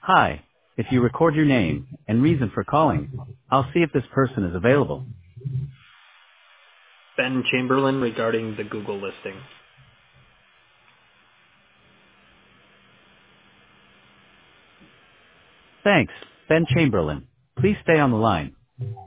Hi. If you record your name and reason for calling, I'll see if this person is available. Ben Chamberlain regarding the Google listing. Thanks, Ben Chamberlain. Please stay on the line.